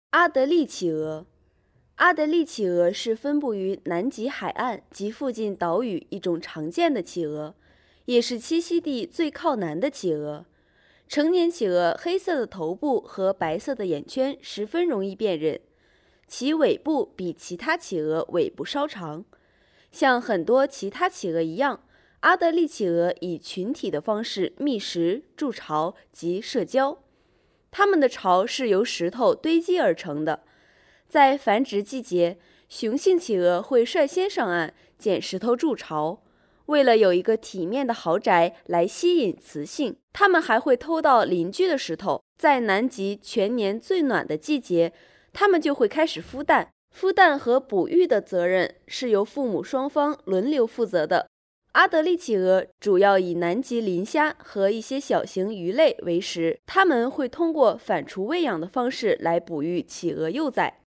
阿德利企鹅，阿德利企鹅是分布于南极海岸及附近岛屿一种常见的企鹅，也是栖息地最靠南的企鹅。成年企鹅黑色的头部和白色的眼圈十分容易辨认，其尾部比其他企鹅尾部稍长。像很多其他企鹅一样，阿德利企鹅以群体的方式觅食、筑巢及社交。它们的巢是由石头堆积而成的。在繁殖季节，雄性企鹅会率先上岸捡石头筑巢。为了有一个体面的豪宅来吸引雌性，它们还会偷到邻居的石头。在南极全年最暖的季节，它们就会开始孵蛋。孵蛋和哺育的责任是由父母双方轮流负责的。阿德利企鹅主要以南极磷虾和一些小型鱼类为食，它们会通过反刍喂养的方式来哺育企鹅幼崽。